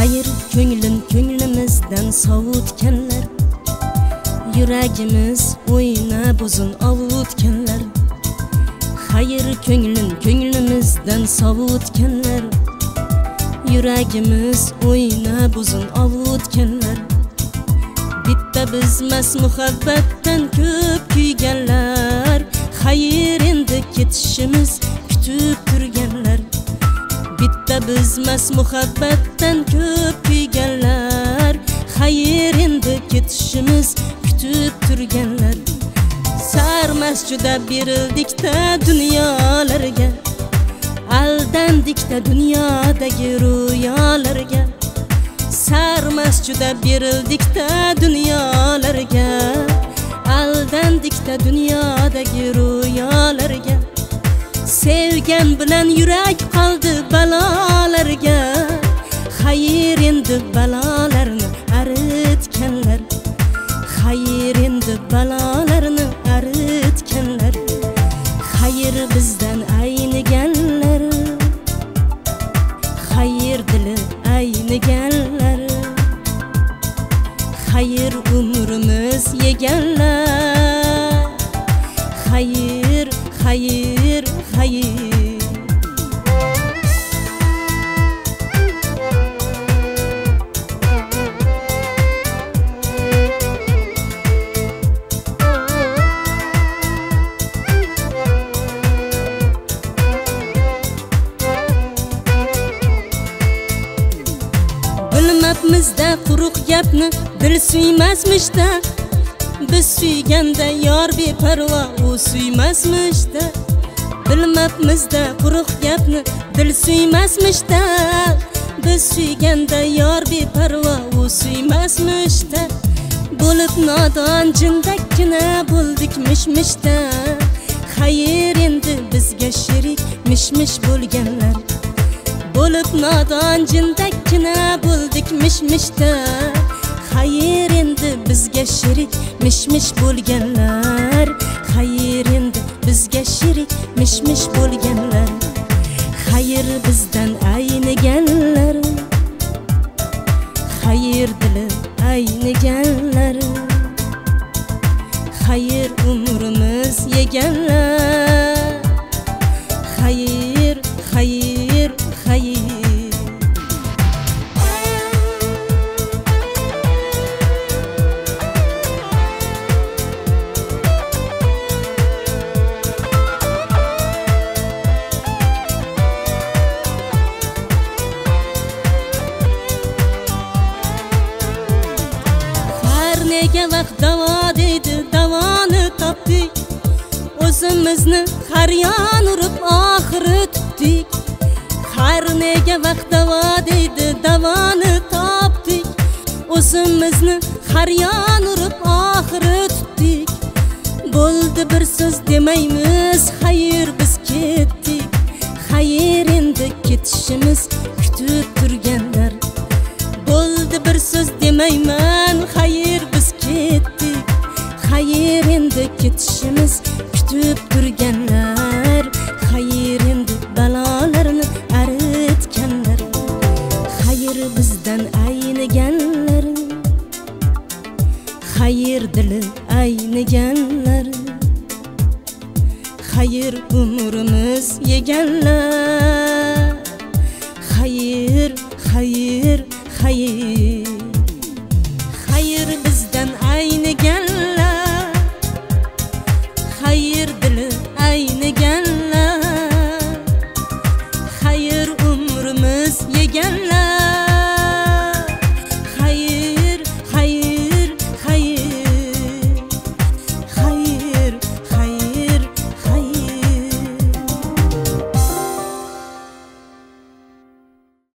Hayır ko'nglimizdan sovutganlar, yuragimiz o'ynab uzun ovutganlar. Hayır ko'nglimizdan sovutganlar, yuragimiz o'ynab uzun ovutganlar. Bitta bizmas muhabbatdan ko'p kuyganlar. Hayır endi ketishimiz kutib turganlar. Bitta bizmas muhabbatdan ko'p kuyganlar. Hayır endi ketishimiz kutib turganlar. Sarmas juda berildikda dunyolarga, aldandikda dunyodagi ro'yolarga. Sarmas juda berildikda dunyolarga, aldandikda dunyodagi ro'yolarga. Sevgan bilan yurak qoldi balolarga. Hayır endi balolarni aritganlar. Hayır endi balolarni aritganlar. Hayır bizdan ayniganlar, hayır dili ayniganlar. Hayır umrimiz yeganlar. Hayır, hayır, hayır. Bilmabmizda quruq gapni dil suymasmishda. Biz suyganda yor beparvo u suymasmishda. Bilmabmizda quruq gapni dil suymasmishda. Biz suyganda yor beparvo u suymasmishda. Bo'lib nodon jindakkina bo'ldik mishmishda. Hayır endi bizga sherik mishmish bo'lganlar. Bo'lib nodon jindakkina bo'ldik mishmishda. Hayır endi bizga sherik mishmish bo'lganlar. Hayır endi bizga sherik mishmish bo'lganlar. Hayır bizdan ayniganlar, hayır dili ayniganlar. Hayır umrimiz yeganlar. Hayır, hayır, hayır. Nega vaqt davo deydi, davoni topdik. O'zimizni har yon urib oxiri tutdik. Har nega vaqt davo deydi, davoni topdik. O'zimizni har yon urib oxiri tutdik. Bo'ldi bir so'z demaymiz, hayır biz ketdik. Hayır endi ketishimiz kutib turganlar. Bo'ldi bir so'z demayman, hayır biz ketdik. Hayır endi ketishimiz kutib turganlar. Hayır endi balolarni aritganlar. Hayır bizdan ayniganlar, hayır dili ayniganlar. Hayır umrimiz yeganlar. Hayır, hayır, hayır.